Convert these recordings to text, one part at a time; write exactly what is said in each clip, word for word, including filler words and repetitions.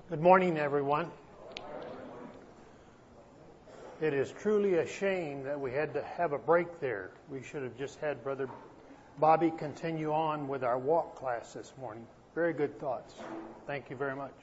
Good morning, everyone. It is truly a shame that we had to have a break there. We should have just had Brother Bobby continue on with our walk class this morning. Very good thoughts. Thank you very much.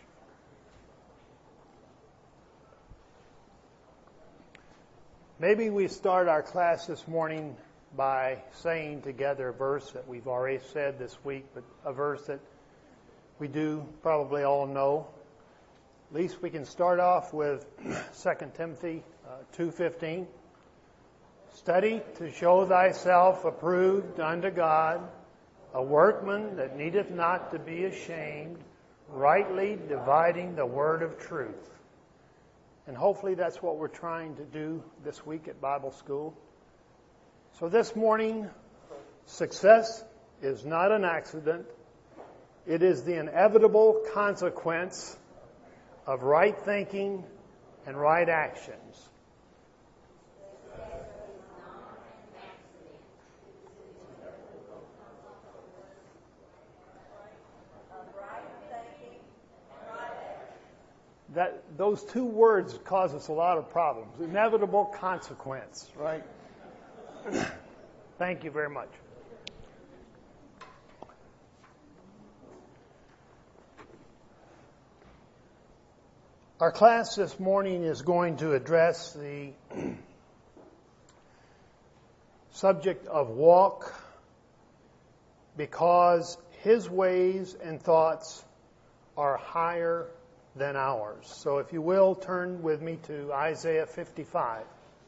Maybe we start our class this morning by saying together a verse that we've already said this week, but a verse that we do probably all know. At least we can start off with Second Timothy uh, two fifteen. Study to show thyself approved unto God, a workman that needeth not to be ashamed, rightly dividing the word of truth. And hopefully that's what we're trying to do this week at Bible school. So this morning, success is not an accident. It is the inevitable consequence of right thinking and right actions. That those two words cause us a lot of problems. Inevitable consequence, right? Thank you very much. Our class this morning is going to address the subject of walk because His ways and thoughts are higher than ours. So if you will, turn with me to Isaiah fifty-five.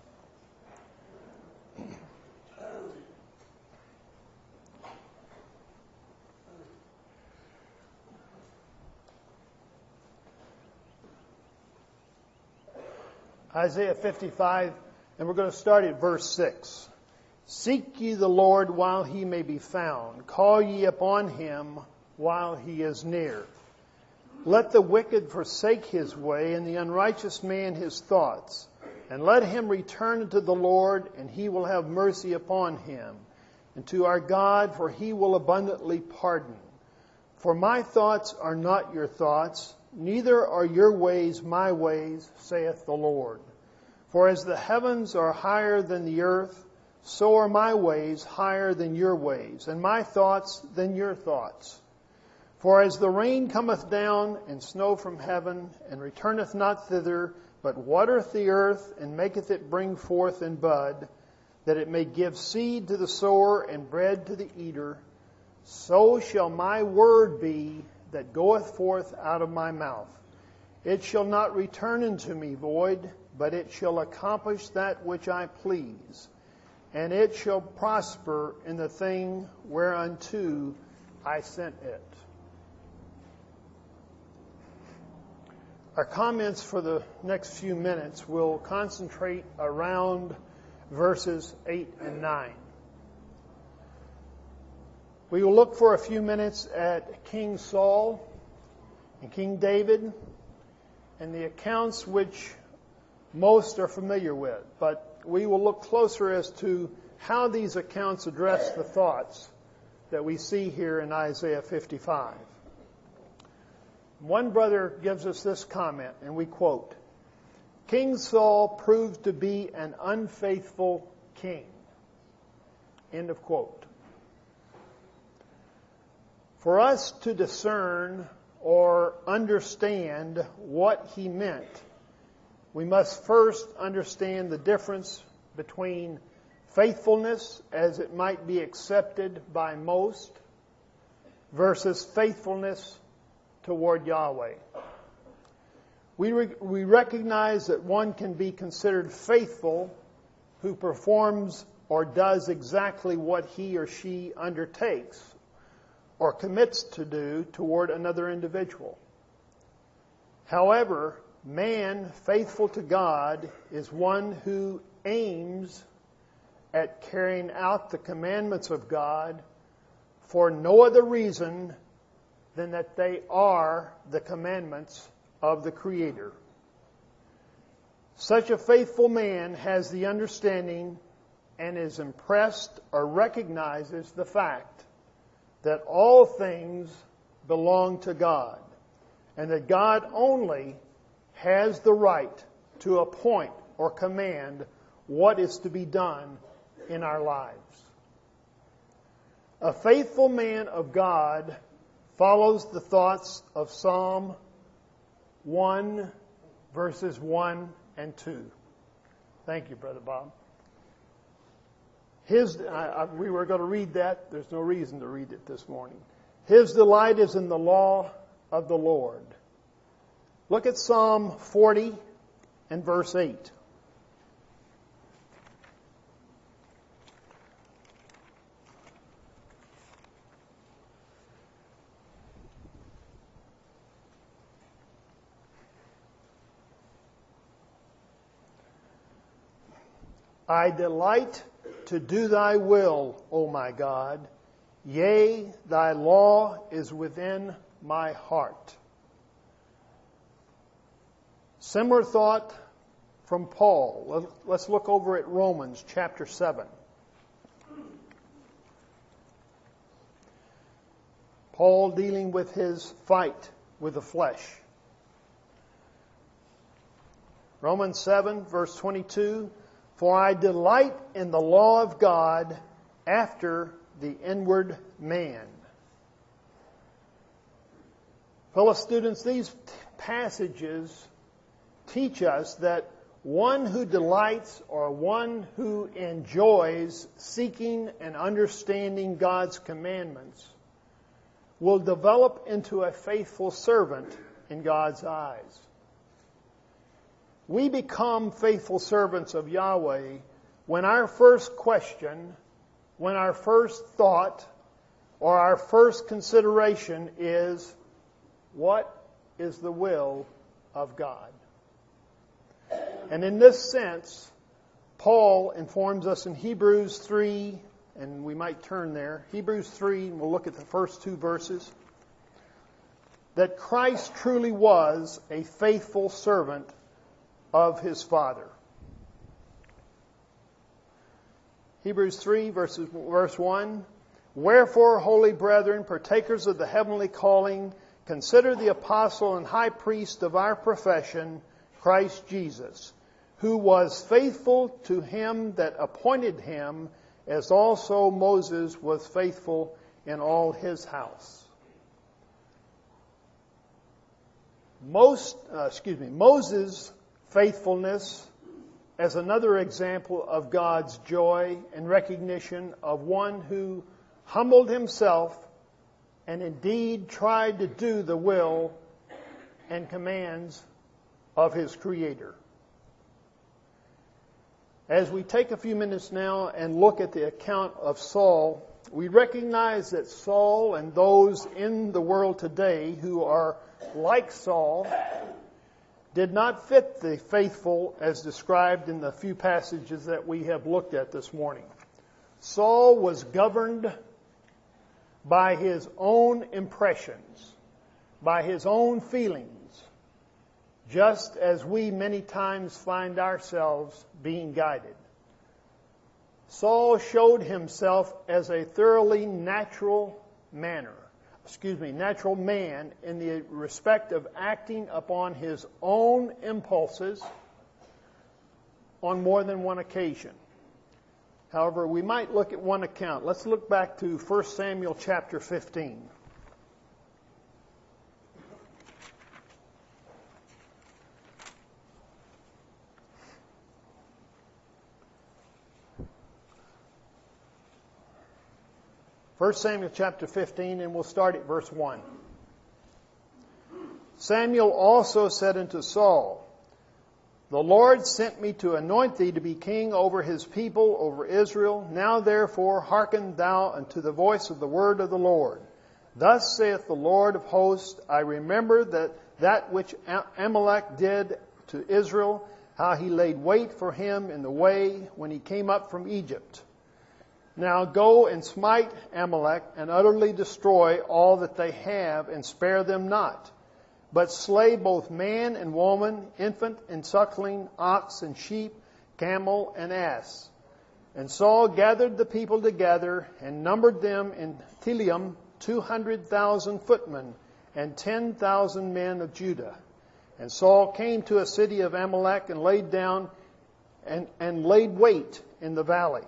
Isaiah fifty-five, and we're going to start at verse six. Seek ye the Lord while He may be found. Call ye upon Him while He is near. Let the wicked forsake his way, and the unrighteous man his thoughts. And let him return unto the Lord, and He will have mercy upon him. And to our God, for He will abundantly pardon. For my thoughts are not your thoughts, neither are your ways my ways, saith the Lord. For as the heavens are higher than the earth, so are my ways higher than your ways, and my thoughts than your thoughts. For as the rain cometh down and snow from heaven, and returneth not thither, but watereth the earth, and maketh it bring forth and bud, that it may give seed to the sower and bread to the eater, so shall my word be that goeth forth out of my mouth. It shall not return unto me void, but it shall accomplish that which I please, and it shall prosper in the thing whereunto I sent it. Our comments for the next few minutes will concentrate around verses eight and nine. We will look for a few minutes at King Saul and King David and the accounts which most are familiar with. But we will look closer as to how these accounts address the thoughts that we see here in Isaiah fifty-five. One brother gives us this comment, and we quote, King Saul proved to be an unfaithful king. End of quote. For us to discern or understand what he meant, we must first understand the difference between faithfulness as it might be accepted by most versus faithfulness toward Yahweh. We, re- we recognize that one can be considered faithful who performs or does exactly what he or she undertakes or commits to do toward another individual. However, man faithful to God is one who aims at carrying out the commandments of God for no other reason than that they are the commandments of the Creator. Such a faithful man has the understanding and is impressed or recognizes the fact that all things belong to God, and that God only has the right to appoint or command what is to be done in our lives. A faithful man of God follows the thoughts of Psalm one, verses one and two. Thank you, Brother Bob. His, I, I, we were going to read that. There's no reason to read it this morning. His delight is in the law of the Lord. Look at Psalm forty and verse eight. I delight to do thy will, O my God. Yea, thy law is within my heart. Similar thought from Paul. Let's look over at Romans chapter seven. Paul dealing with his fight with the flesh. Romans seven, verse twenty-two. For I delight in the law of God after the inward man. Fellow students, these passages teach us that one who delights or one who enjoys seeking and understanding God's commandments will develop into a faithful servant in God's eyes. We become faithful servants of Yahweh when our first question, when our first thought, or our first consideration is, what is the will of God? And in this sense, Paul informs us in Hebrews three, and we might turn there, Hebrews three, and we'll look at the first two verses, that Christ truly was a faithful servant of his Father. Hebrews three, verses, verse one. Wherefore, holy brethren, partakers of the heavenly calling, consider the apostle and high priest of our profession, Christ Jesus, who was faithful to him that appointed him, as also Moses was faithful in all his house. Most, uh, excuse me, Moses' faithfulness as another example of God's joy and recognition of one who humbled himself and indeed tried to do the will and commands of his Creator. As we take a few minutes now and look at the account of Saul, we recognize that Saul and those in the world today who are like Saul did not fit the faithful as described in the few passages that we have looked at this morning. Saul was governed by his own impressions, by his own feelings, just as we many times find ourselves being guided. Saul showed himself as a thoroughly natural manner. excuse me, natural man in the respect of acting upon his own impulses on more than one occasion. However, we might look at one account. Let's look back to First Samuel chapter fifteen. First Samuel chapter fifteen, and we'll start at verse one. Samuel also said unto Saul, The Lord sent me to anoint thee to be king over his people, over Israel. Now therefore hearken thou unto the voice of the word of the Lord. Thus saith the Lord of hosts, I remember that that which Amalek did to Israel, how he laid wait for him in the way when he came up from Egypt. Now go and smite Amalek and utterly destroy all that they have and spare them not. But slay both man and woman, infant and suckling, ox and sheep, camel and ass. And Saul gathered the people together and numbered them in Telium two hundred thousand footmen and ten thousand men of Judah. And Saul came to a city of Amalek and laid down and, and laid wait in the valley.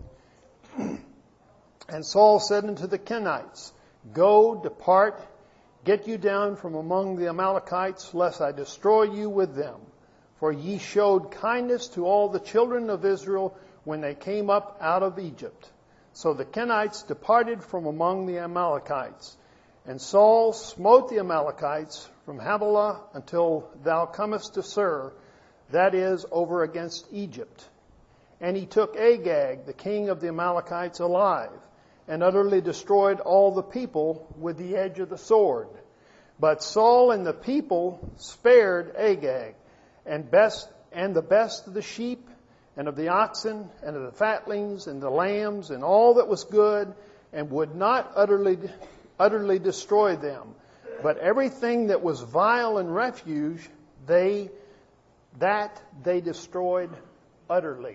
And Saul said unto the Kenites, Go, depart, get you down from among the Amalekites, lest I destroy you with them. For ye showed kindness to all the children of Israel when they came up out of Egypt. So the Kenites departed from among the Amalekites. And Saul smote the Amalekites from Havilah until thou comest to Sur, that is, over against Egypt. And he took Agag, the king of the Amalekites, alive, and utterly destroyed all the people with the edge of the sword. But Saul and the people spared Agag, and best and the best of the sheep, and of the oxen, and of the fatlings, and the lambs, and all that was good, and would not utterly utterly destroy them. But everything that was vile and refuge, they that they destroyed utterly.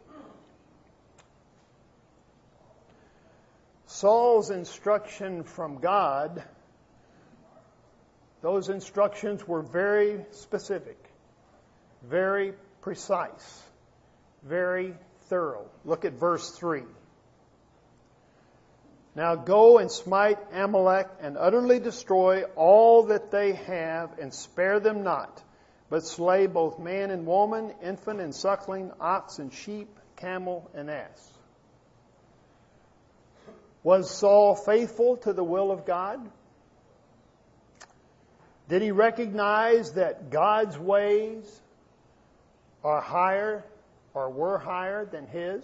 Saul's instruction from God, those instructions were very specific, very precise, very thorough. Look at verse three. Now go and smite Amalek and utterly destroy all that they have and spare them not, but slay both man and woman, infant and suckling, ox and sheep, camel and ass. Was Saul faithful to the will of God? Did he recognize that God's ways are higher or were higher than his?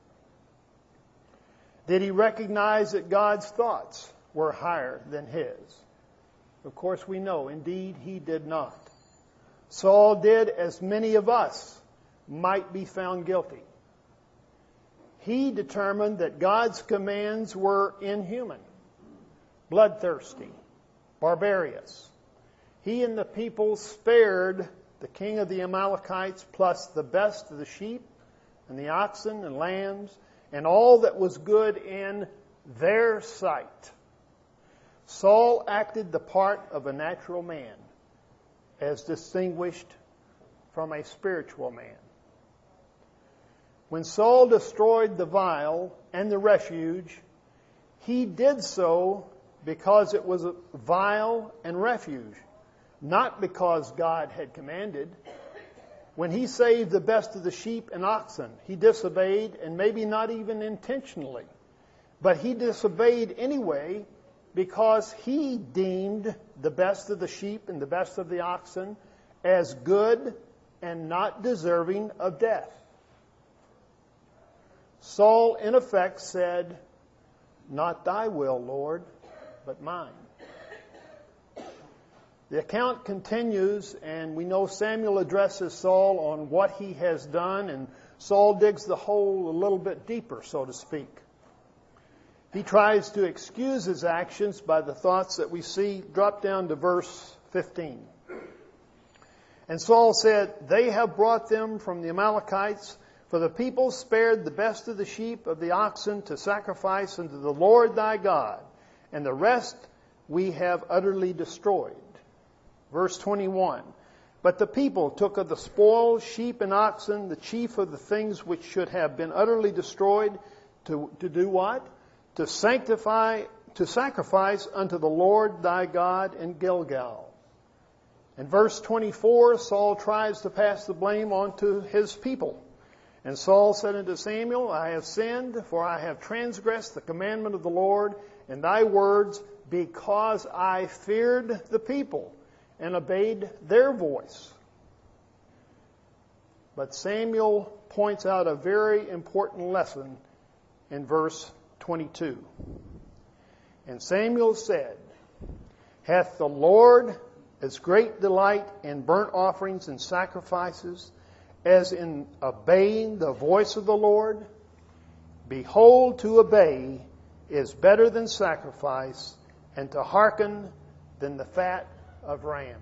Did he recognize that God's thoughts were higher than his? Of course we know, indeed, he did not. Saul did as many of us might be found guilty. He determined that God's commands were inhuman, bloodthirsty, barbarous. He and the people spared the king of the Amalekites plus the best of the sheep and the oxen and lambs and all that was good in their sight. Saul acted the part of a natural man as distinguished from a spiritual man. When Saul destroyed the vile and the refuge, he did so because it was vile and refuge, not because God had commanded. When he saved the best of the sheep and oxen, he disobeyed, and maybe not even intentionally. But he disobeyed anyway because he deemed the best of the sheep and the best of the oxen as good and not deserving of death. Saul, in effect, said, Not thy will, Lord, but mine. The account continues, and we know Samuel addresses Saul on what he has done, and Saul digs the hole a little bit deeper, so to speak. He tries to excuse his actions by the thoughts that we see. Drop down to verse fifteen. And Saul said, They have brought them from the Amalekites, for the people spared the best of the sheep of the oxen to sacrifice unto the Lord thy God, and the rest we have utterly destroyed. Verse twenty-one, But the people took of the spoil, sheep and oxen, the chief of the things which should have been utterly destroyed, to, to do what? To sanctify, to sacrifice unto the Lord thy God in Gilgal. In verse twenty-four, Saul tries to pass the blame on to his people. And Saul said unto Samuel, I have sinned, for I have transgressed the commandment of the Lord and thy words, because I feared the people and obeyed their voice. But Samuel points out a very important lesson in verse twenty-two. And Samuel said, Hath the Lord as great delight in burnt offerings and sacrifices as in obeying the voice of the Lord? Behold, to obey is better than sacrifice, and to hearken than the fat of rams.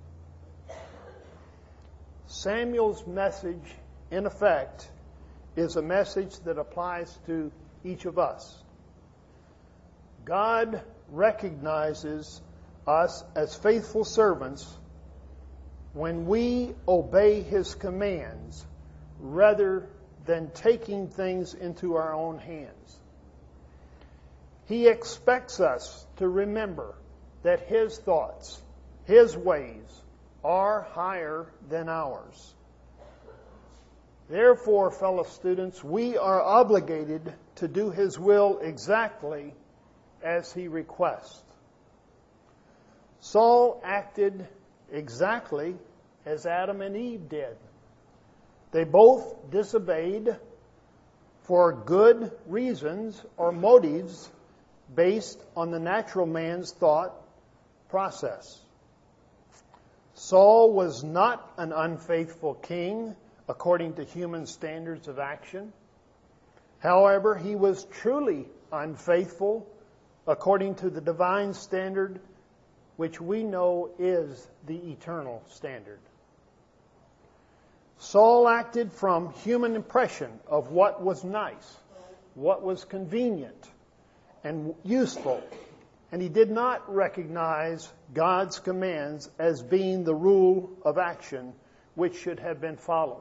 Samuel's message, in effect, is a message that applies to each of us. God recognizes us as faithful servants when we obey His commands rather than taking things into our own hands. He expects us to remember that His thoughts, His ways, are higher than ours. Therefore, fellow students, we are obligated to do His will exactly as He requests. Saul acted exactly as Adam and Eve did. They both disobeyed for good reasons or motives based on the natural man's thought process. Saul was not an unfaithful king according to human standards of action. However, he was truly unfaithful according to the divine standard, which we know is the eternal standard. Saul acted from human impression of what was nice, what was convenient and useful, and he did not recognize God's commands as being the rule of action which should have been followed.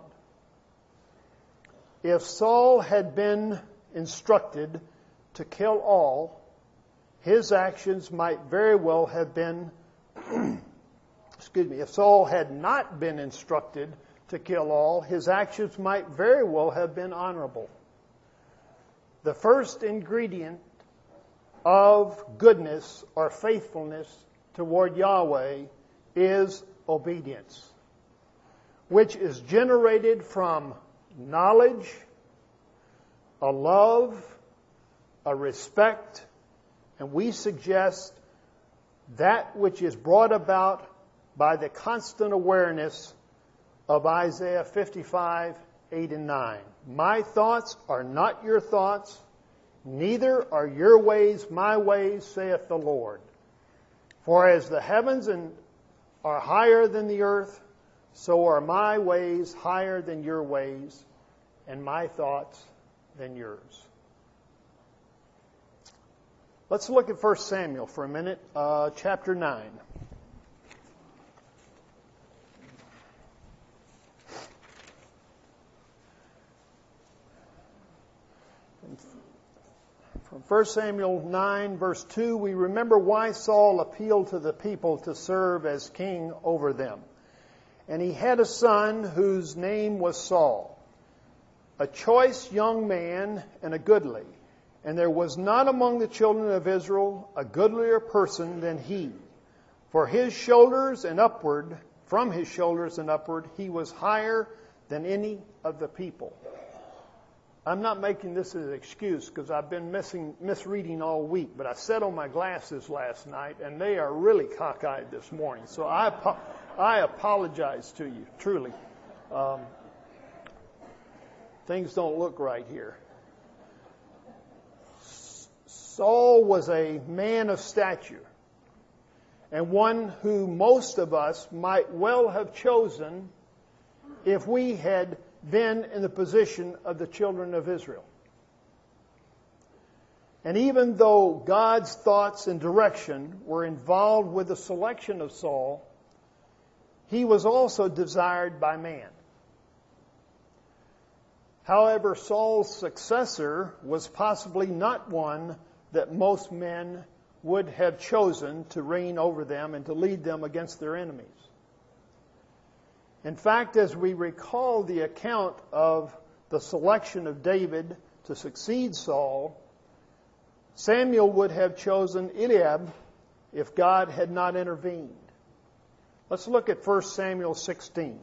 If Saul had been instructed to kill all, his actions might very well have been, excuse me, if Saul had not been instructed to kill all, his actions might very well have been honorable. The first ingredient of goodness or faithfulness toward Yahweh is obedience, which is generated from knowledge, a love, a respect, and we suggest that which is brought about by the constant awareness of Isaiah fifty-five, eight and nine. My thoughts are not your thoughts, neither are your ways my ways, saith the Lord. For as the heavens are higher than the earth, so are my ways higher than your ways, and my thoughts than yours. Let's look at First Samuel for a minute, uh, chapter nine. From First Samuel nine, verse two, we remember why Saul appealed to the people to serve as king over them. And he had a son whose name was Saul, a choice young man and a goodly. And there was not among the children of Israel a goodlier person than he. For his shoulders and upward, from his shoulders and upward, he was higher than any of the people. I'm not making this as an excuse because I've been missing, misreading all week, but I set on my glasses last night and they are really cockeyed this morning. So I, I apologize to you, truly. Um, things don't look right here. Saul was a man of stature and one who most of us might well have chosen if we had been in the position of the children of Israel. And even though God's thoughts and direction were involved with the selection of Saul, he was also desired by man. However, Saul's successor was possibly not one that most men would have chosen to reign over them and to lead them against their enemies. In fact, as we recall the account of the selection of David to succeed Saul, Samuel would have chosen Eliab if God had not intervened. Let's look at First Samuel sixteen.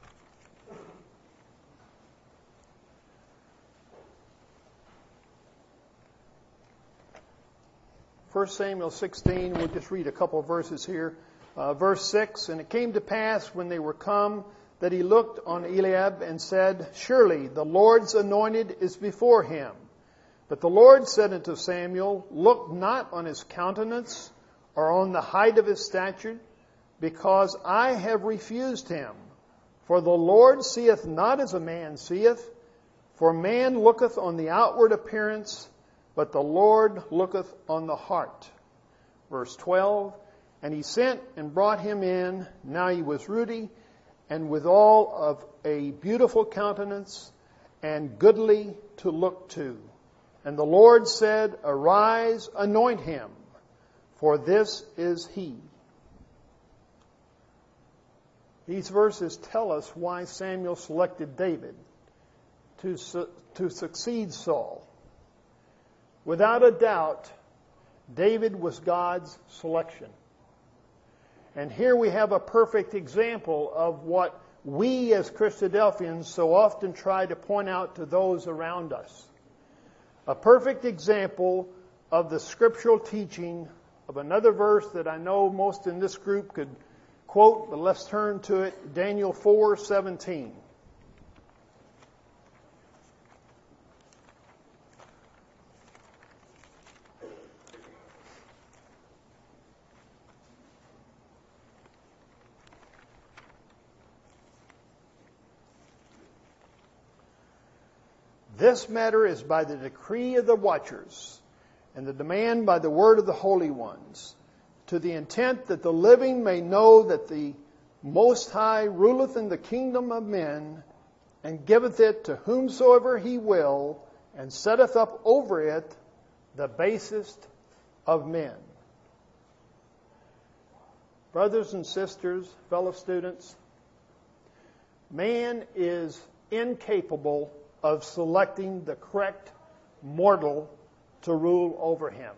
First Samuel sixteen, we'll just read a couple of verses here. Uh, verse six, and it came to pass when they were come that he looked on Eliab and said, surely the Lord's anointed is before him. But the Lord said unto Samuel, look not on his countenance or on the height of his stature, because I have refused him. For the Lord seeth not as a man seeth, for man looketh on the outward appearance, but the Lord looketh on the heart. Verse twelve, And he sent and brought him in. Now he was ruddy, and withal of a beautiful countenance, and goodly to look to. And the Lord said, Arise, anoint him, for this is he. These verses tell us why Samuel selected David to, su- to succeed Saul. Without a doubt, David was God's selection. And here we have a perfect example of what we as Christadelphians so often try to point out to those around us. A perfect example of the scriptural teaching of another verse that I know most in this group could quote, but let's turn to it, Daniel four seventeen. This matter is by the decree of the watchers, and the demand by the word of the holy ones, to the intent that the living may know that the Most High ruleth in the kingdom of men, and giveth it to whomsoever he will, and setteth up over it the basest of men. Brothers and sisters, fellow students, man is incapable of selecting the correct mortal to rule over him.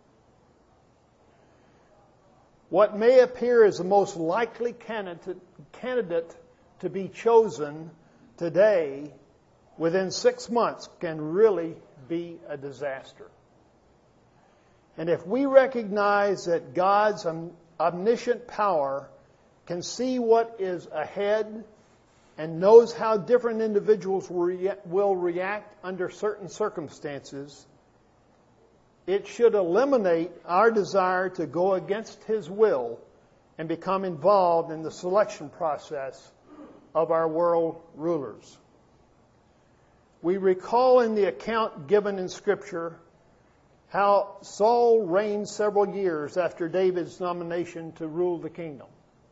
What may appear as the most likely candidate, candidate to be chosen today, within six months, can really be a disaster. And if we recognize that God's omniscient power can see what is ahead and knows how different individuals will react under certain circumstances, it should eliminate our desire to go against His will and become involved in the selection process of our world rulers. We recall in the account given in Scripture how Saul reigned several years after David's nomination to rule the kingdom.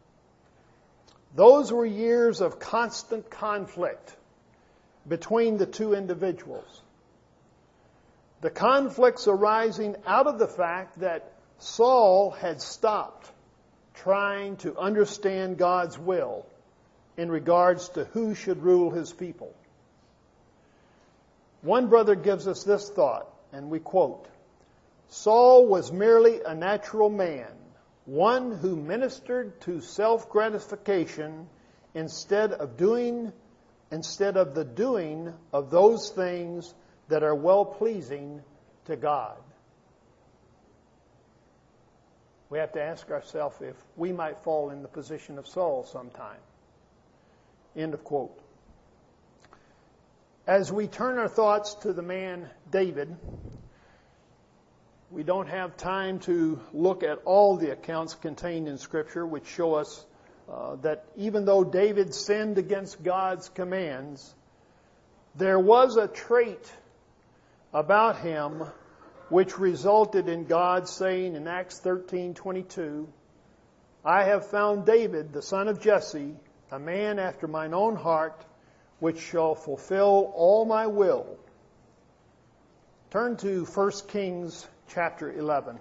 Those were years of constant conflict between the two individuals. The conflicts arising out of the fact that Saul had stopped trying to understand God's will in regards to who should rule his people. One brother gives us this thought, and we quote, Saul was merely a natural man, one who ministered to self-gratification instead of doing, instead of the doing of those things that are well-pleasing to God. We have to ask ourselves if we might fall in the position of Saul sometime. End of quote. As we turn our thoughts to the man David, we don't have time to look at all the accounts contained in Scripture which show us uh, that even though David sinned against God's commands, there was a trait about him which resulted in God saying in Acts thirteen twenty-two, I have found David, the son of Jesse, a man after mine own heart, which shall fulfill all my will. Turn to First Kings chapter eleven.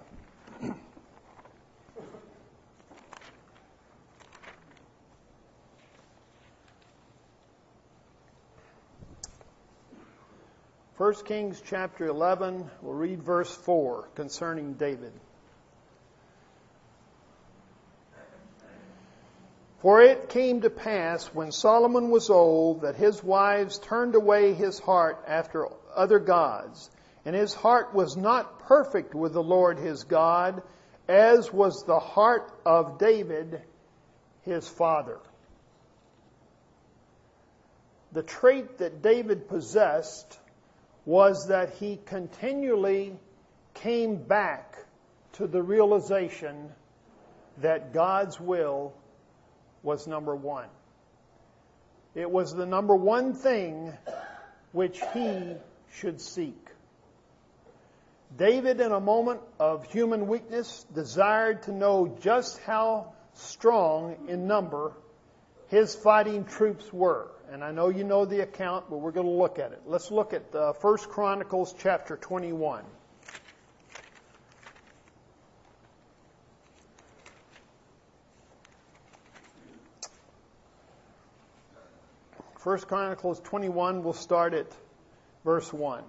First Kings chapter eleven, we'll read verse four concerning David. For it came to pass when Solomon was old that his wives turned away his heart after other gods, and his heart was not perfect with the Lord his God, as was the heart of David his father. The trait that David possessed was that he continually came back to the realization that God's will was number one. It was the number one thing which he should seek. David, in a moment of human weakness, desired to know just how strong in number his fighting troops were. And I know you know the account, but we're going to look at it. Let's look at uh, First Chronicles chapter twenty-one. First Chronicles twenty-one, we'll start at verse one.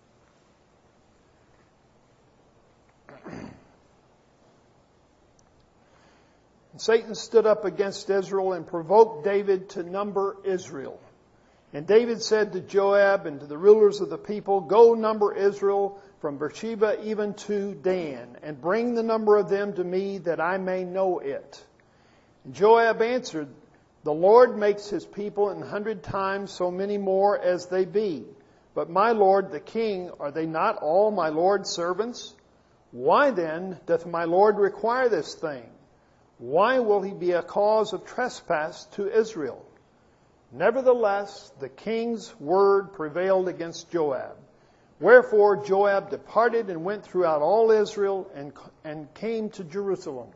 Satan stood up against Israel and provoked David to number Israel. And David said to Joab and to the rulers of the people, "Go number Israel from Beersheba even to Dan, and bring the number of them to me that I may know it." And Joab answered, "The Lord makes his people an hundred times so many more as they be. But my lord the king, are they not all my lord's servants? Why then doth my lord require this thing? Why will he be a cause of trespass to Israel?" Nevertheless, the king's word prevailed against Joab. Wherefore Joab departed and went throughout all Israel and, and came to Jerusalem.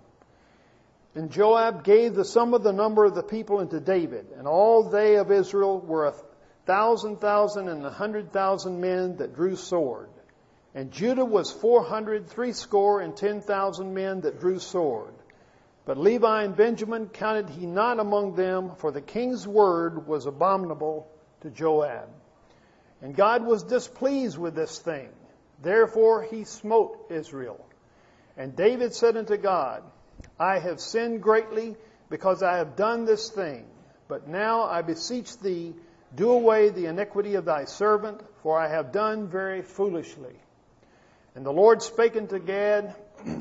And Joab gave the sum of the number of the people unto David, and all they of Israel were a thousand thousand and a hundred thousand men that drew sword. And Judah was four hundred threescore and ten thousand men that drew sword. But Levi and Benjamin counted he not among them, for the king's word was abominable to Joab. And God was displeased with this thing. Therefore he smote Israel. And David said unto God, "I have sinned greatly because I have done this thing. But now I beseech thee, do away the iniquity of thy servant, for I have done very foolishly." And the Lord spake unto Gad,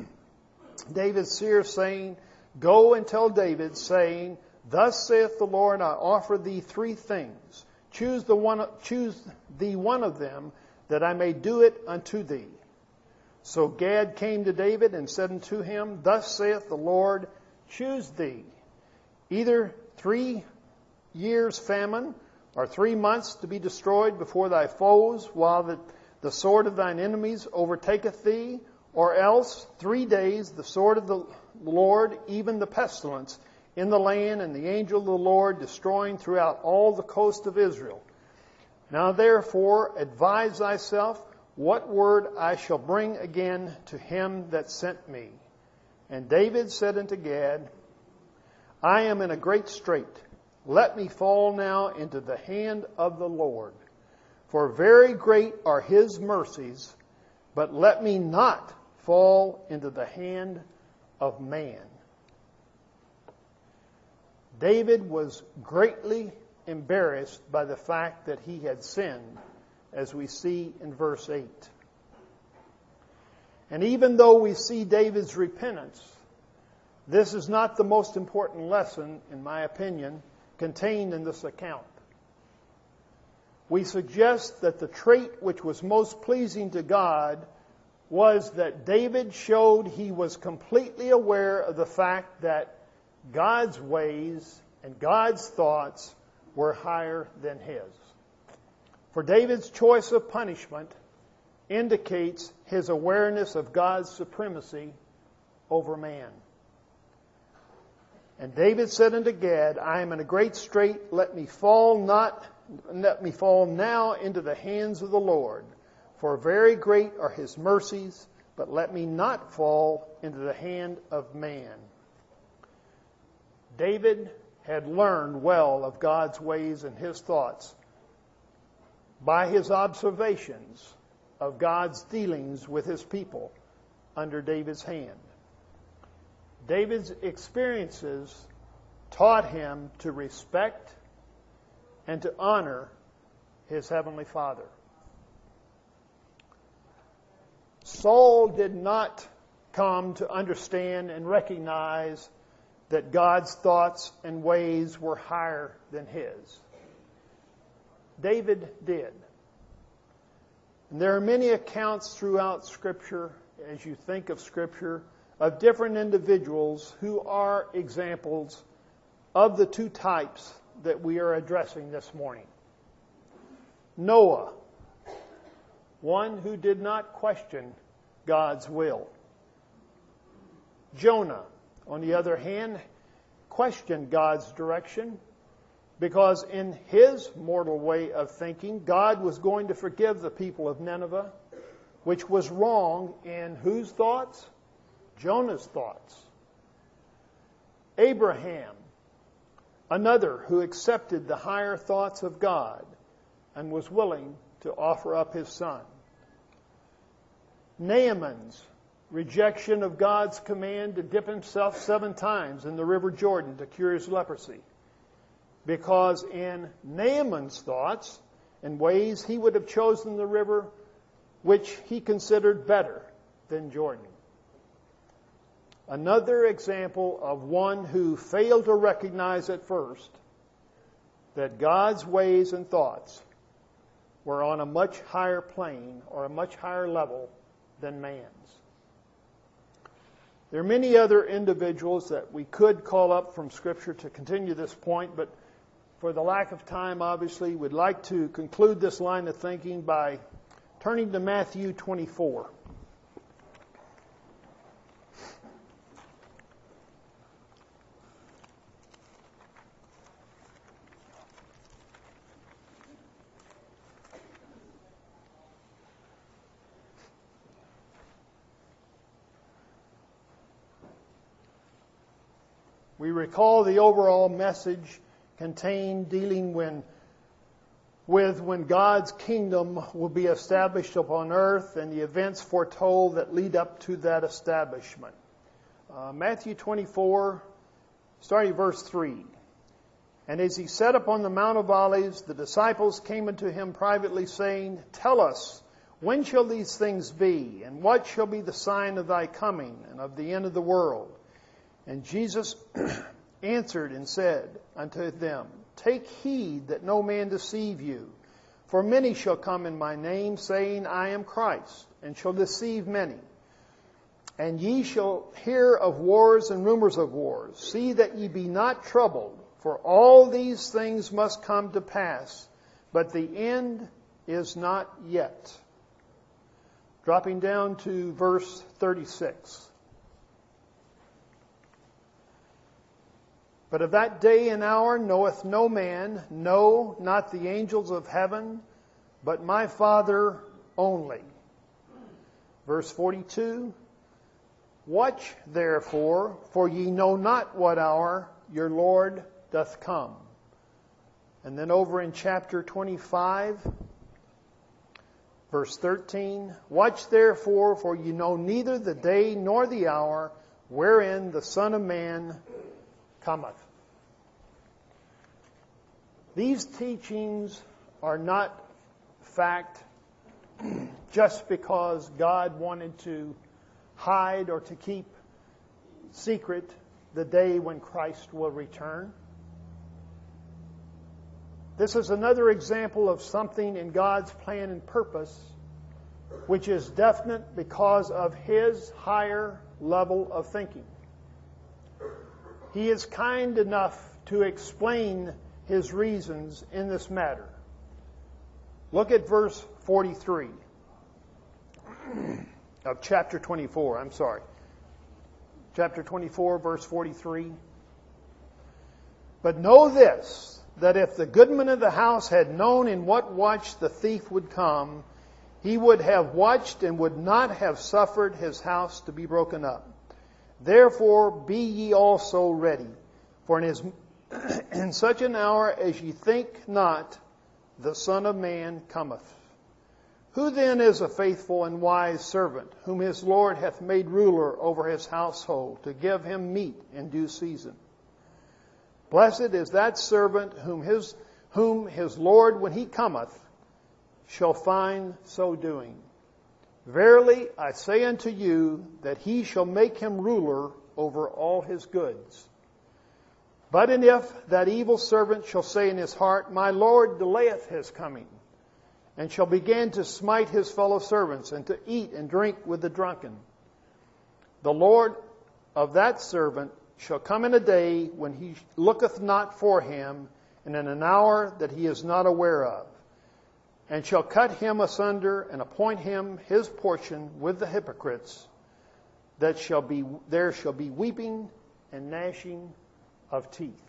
David's seer, saying, "Go and tell David, saying, Thus saith the Lord, I offer thee three things. Choose the one, choose thee one of them, that I may do it unto thee." So Gad came to David and said unto him, "Thus saith the Lord, choose thee, either three years famine, or three months to be destroyed before thy foes, while the, the sword of thine enemies overtaketh thee, or else three days the sword of the Lord, even the pestilence, in the land, and the angel of the Lord destroying throughout all the coast of Israel. Now therefore advise thyself what word I shall bring again to him that sent me." And David said unto Gad, "I am in a great strait. Let me fall now into the hand of the Lord. For very great are his mercies, but let me not fall into the hand of man." David was greatly embarrassed by the fact that he had sinned, as we see in verse eight. And even though we see David's repentance, this is not the most important lesson, in my opinion, contained in this account. We suggest that the trait which was most pleasing to God was that David showed he was completely aware of the fact that God's ways and God's thoughts were higher than his. For David's choice of punishment indicates his awareness of God's supremacy over man. And David said unto Gad, "I am in a great strait. Let me fall not, let me fall now into the hands of the Lord. For very great are his mercies, but let me not fall into the hand of man." David had learned well of God's ways and his thoughts by his observations of God's dealings with his people under David's hand. David's experiences taught him to respect and to honor his Heavenly Father. Saul did not come to understand and recognize that God's thoughts and ways were higher than his. David did. And there are many accounts throughout Scripture, as you think of Scripture, of different individuals who are examples of the two types that we are addressing this morning. Noah, one who did not question God's will. Jonah, on the other hand, questioned God's direction because in his mortal way of thinking, God was going to forgive the people of Nineveh, which was wrong in whose thoughts? Jonah's thoughts. Abraham, another who accepted the higher thoughts of God and was willing to offer up his son. Naaman's rejection of God's command to dip himself seven times in the river Jordan to cure his leprosy. Because in Naaman's thoughts and ways, he would have chosen the river which he considered better than Jordan. Another example of one who failed to recognize at first that God's ways and thoughts were on a much higher plane or a much higher level than man's. There are many other individuals that we could call up from Scripture to continue this point, but for the lack of time, obviously, we'd like to conclude this line of thinking by turning to Matthew twenty-four. We recall the overall message contained dealing when, with when God's kingdom will be established upon earth and the events foretold that lead up to that establishment. Uh, Matthew twenty-four, starting verse three. And as he sat upon the Mount of Olives, the disciples came unto him privately, saying, Tell us, when shall these things be? And what shall be the sign of thy coming and of the end of the world? And Jesus answered and said unto them, Take heed that no man deceive you. For many shall come in my name, saying, I am Christ, and shall deceive many. And ye shall hear of wars and rumors of wars. See that ye be not troubled, for all these things must come to pass, but the end is not yet. Dropping down to verse thirty-six. But of that day and hour knoweth no man, no, not the angels of heaven, but my Father only. Verse forty-two, Watch therefore, for ye know not what hour your Lord doth come. And then over in chapter twenty-five, verse thirteen, Watch therefore, for ye know neither the day nor the hour wherein the Son of Man cometh. These teachings are not fact just because God wanted to hide or to keep secret the day when Christ will return. This is another example of something in God's plan and purpose which is definite because of His higher level of thinking. He is kind enough to explain His reasons in this matter. Look at verse forty-three of chapter twenty-four. I'm sorry. Chapter twenty-four, verse forty-three. But know this, that if the goodman of the house had known in what watch the thief would come, he would have watched and would not have suffered his house to be broken up. Therefore be ye also ready, for in, his, in such an hour as ye think not, the Son of Man cometh. Who then is a faithful and wise servant, whom his Lord hath made ruler over his household, to give him meat in due season? Blessed is that servant whom his, whom his Lord, when he cometh, shall find so doing. Verily, I say unto you, that he shall make him ruler over all his goods. But and if that evil servant shall say in his heart, My Lord delayeth his coming, and shall begin to smite his fellow servants, and to eat and drink with the drunken, the Lord of that servant shall come in a day when he looketh not for him, and in an hour that he is not aware of. and shall cut him asunder and appoint him his portion with the hypocrites, that shall be there shall be weeping and gnashing of teeth.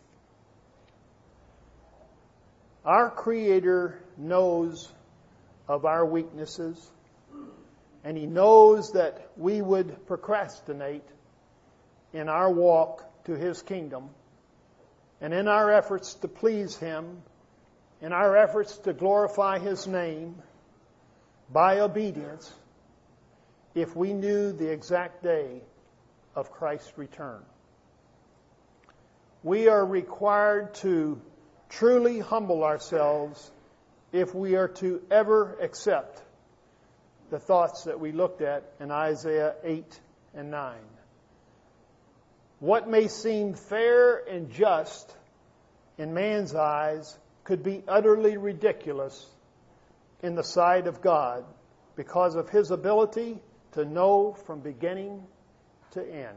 Our Creator knows of our weaknesses, and He knows that we would procrastinate in our walk to His kingdom, and in our efforts to please Him, in our efforts to glorify His name by obedience, if we knew the exact day of Christ's return. We are required to truly humble ourselves if we are to ever accept the thoughts that we looked at in Isaiah eight and nine. What may seem fair and just in man's eyes could be utterly ridiculous in the sight of God because of His ability to know from beginning to end.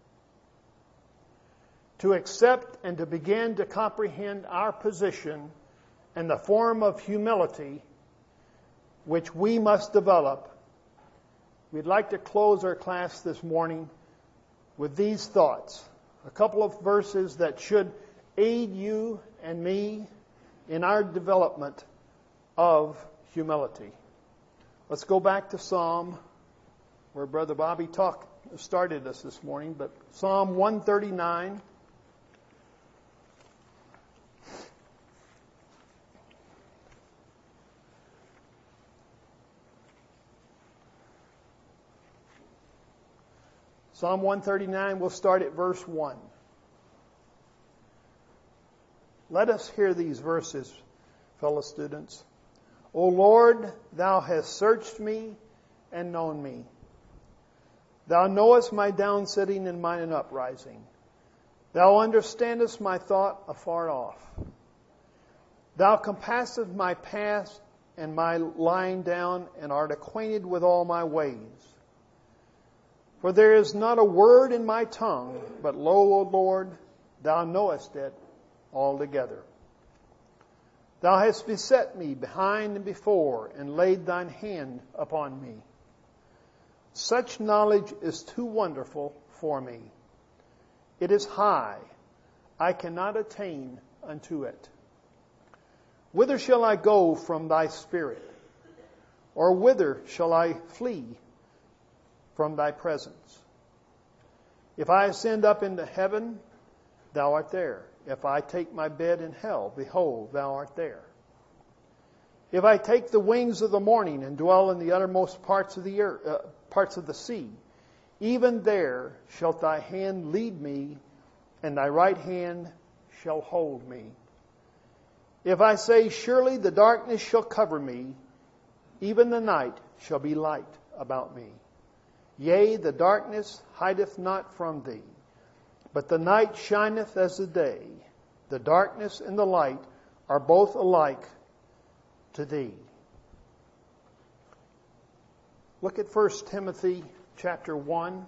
To accept and to begin to comprehend our position and the form of humility which we must develop, we'd like to close our class this morning with these thoughts. A couple of verses that should aid you and me in our development of humility. Let's go back to Psalm, where Brother Bobby talked, started us this morning, but Psalm one thirty-nine. Psalm one thirty-nine, we'll start at verse one. Let us hear these verses, fellow students. O Lord, Thou hast searched me and known me. Thou knowest my downsitting and mine uprising. Thou understandest my thought afar off. Thou compassest my path and my lying down, and art acquainted with all my ways. For there is not a word in my tongue, but lo, O Lord, Thou knowest it altogether. Thou hast beset me behind and before, and laid Thine hand upon me. Such knowledge is too wonderful for me. It is high. I cannot attain unto it. Whither shall I go from Thy Spirit? Or whither shall I flee from Thy presence? If I ascend up into heaven, Thou art there. If I take my bed in hell, behold, Thou art there. If I take the wings of the morning and dwell in the uttermost parts of the earth, uh, parts of the sea, even there shalt Thy hand lead me, and Thy right hand shall hold me. If I say, surely the darkness shall cover me, even the night shall be light about me. Yea, the darkness hideth not from Thee, but the night shineth as the day. The darkness and the light are both alike to Thee. Look at First Timothy chapter one.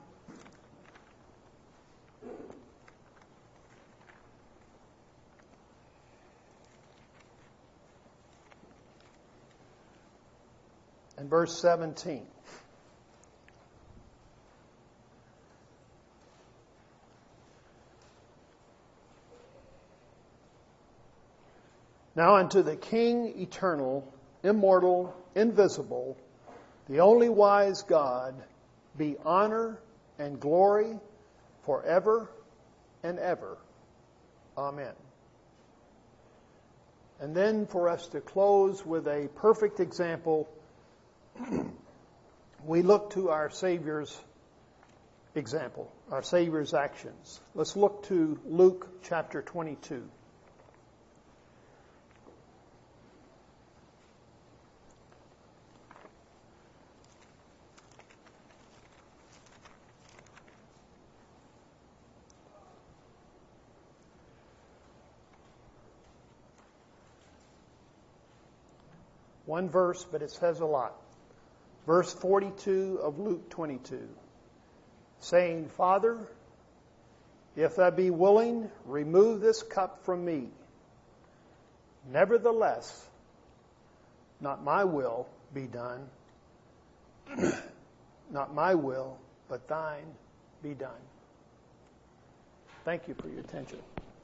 And verse seventeen. Now unto the King eternal, immortal, invisible, the only wise God, be honor and glory forever and ever. Amen. And then for us to close with a perfect example, we look to our Savior's example, our Savior's actions. Let's look to Luke chapter twenty-two. One verse, but it says a lot. Verse forty-two of Luke twenty-two. Saying, Father, if Thou be willing, remove this cup from me. Nevertheless, Not my will be done. Not my will, but thine be done. Thank you for your attention.